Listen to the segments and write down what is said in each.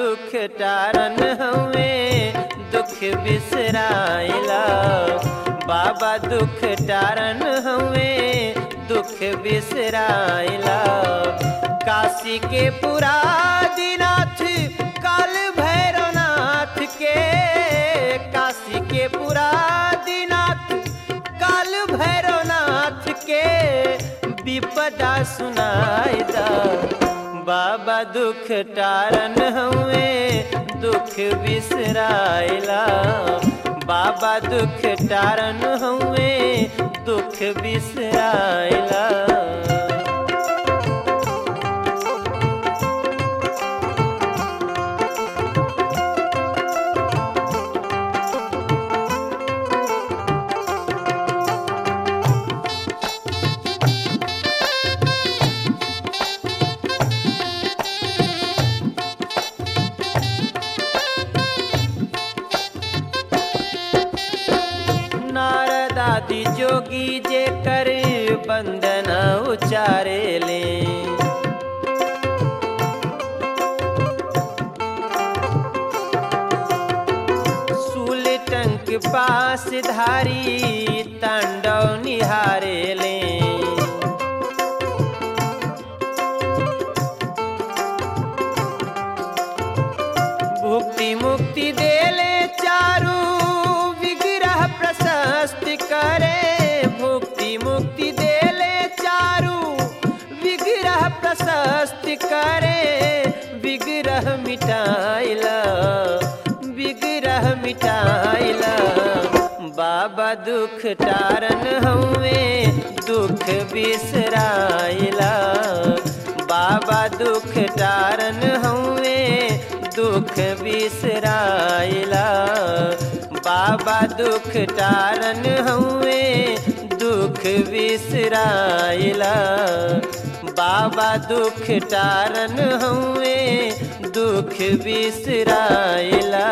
दुख टारन हवे दुख बिसराइला। बाबा दुख टारन हवे दुख बिसराइला। काशी के पुरादिनाथ काल भैरवनाथ के, काशी के पुरादिनाथ काल भैरवनाथ के विपदा सुनाई दा। बाबा दुख टारन हवे दुख बिसराइला। बाबा दुख टारन हवे दुख बिसराइला। नारद आदि जोगी जे कर बंदना उचारे ले। सूल टंक पास धारी तांडव निहारे ले। भुक्ति मुक्ति देले चारू विग्रह प्रशस्त करे। भुक्ति मुक्ति देले चारू विग्रह प्रशस्त करे। विग्रह मिटाइला, विग्रह मिटाइला। बाबा दुख टारन हवे दुख बिसराइला। बाबा दुख टारन हवे दुख बिसराइला। बाबा दुख टारन हवे दुख बिसराइला। बाबा दुख टारन हवे दुख बिसराइला।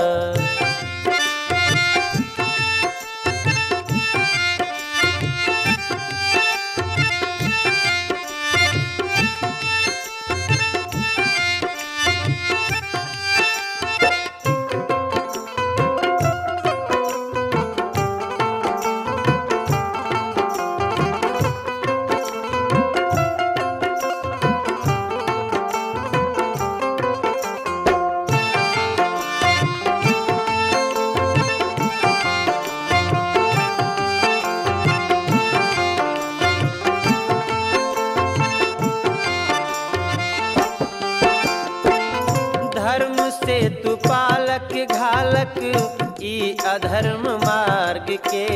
धर्म से तू पालक घालक ई अधर्म मार्ग के।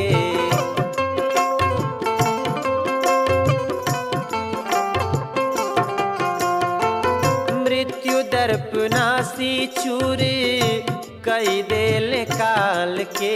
मृत्यु दर्प नासी चूर कई देल काल के।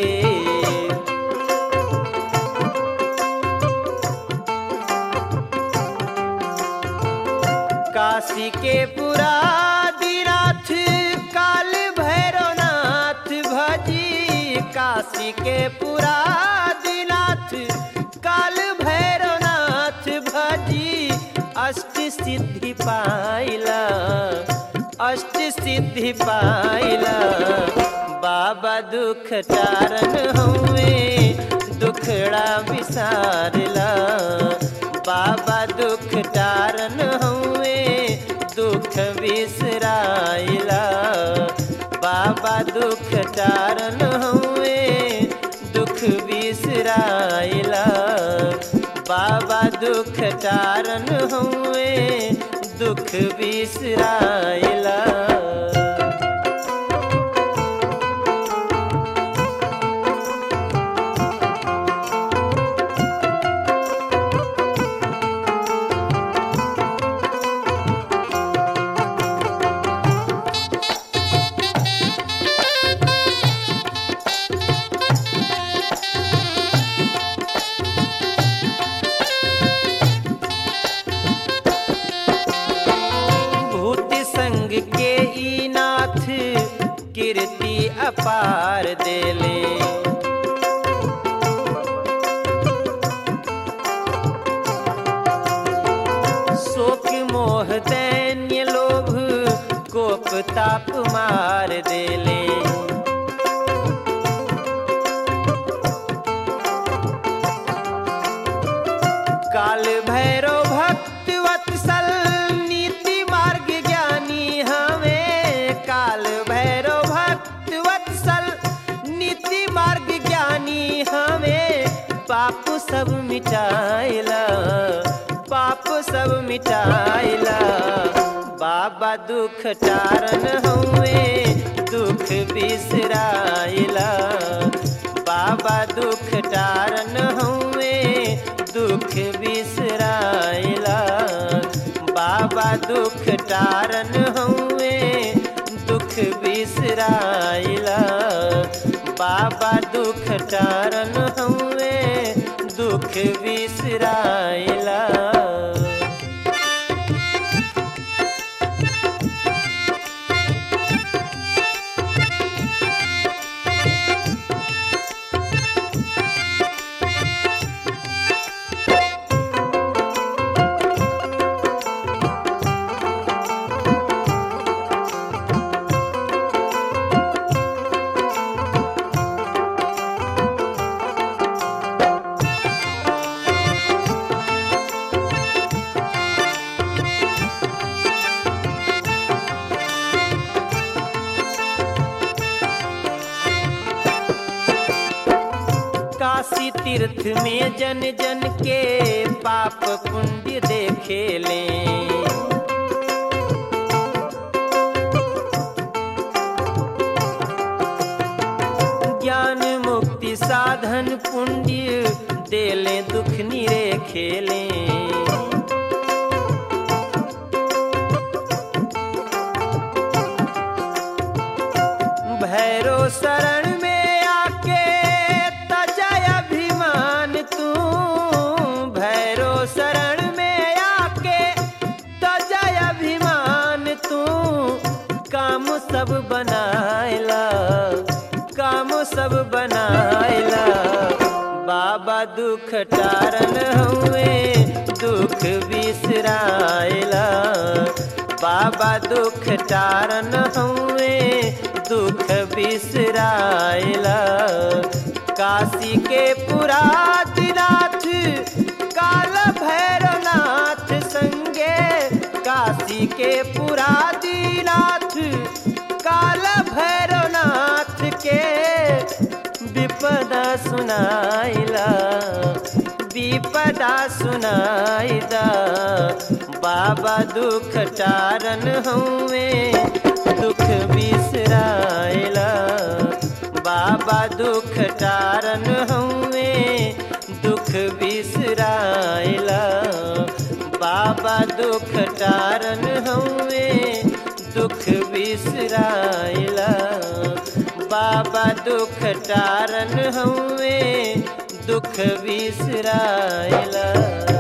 काशी के पुरादिनाथ काल भैरवनाथ भजी। काशी के पुरादिनाथ काल भैरवनाथ भजी। अष्ट सिद्धि पाइला, अष्ट सिद्धि पाइला। बाबा दुख टारन हवे दुखड़ा बिसारला। बाबा दुख टारन हवे दुख बिसराइला। बाबा दुख टारन हवे दुख बिसराइला। बाबा दुख टारन हवे दुख बिसराइला। के ई नाथ कीर्ति अपार देले। शोक मोह दैन्य लोभ कोप ताप मार पाप सब मिटाइला, पाप सब मिटाइला। बाबा दुख टारन हुए दुख बिसराइला, बाबा दुख टारन हुए दुख बिसराइला, बाबा दुख टारन हुए दुख बिसराइला, बाबा दुख टारन हुए दुख बिसराइला। काशी तीर्थ में जन जन के पाप पुण्य देखे लें, ज्ञान मुक्ति साधन पुण्य देले दुख निरे खेलें। भैरो शरण में आके तजय अभिमान तू, भैरो शरण में आके तजय अभिमान तू। काम सब बनाइला, काम सब बनाइला, बाबा दुख टारन हुए दुख बिसराइला, बाबा दुख टारन हुए दुख बिसराइला। काशी के पुरादिनाथ काल भैरवनाथ संगे, काशी के पुरादिनाथ काल भैरवनाथ के विपदा सुनाइला, विपदा सुनाइदा। बाबा दुख टारन हुए दुख बिसराइला, बाबा दुख टारन हुए दुख बिसराइला, बाबा दुख टारन हुए दुख बिसराइला, बाबा दुख टारन हुए दुख बिसराइला।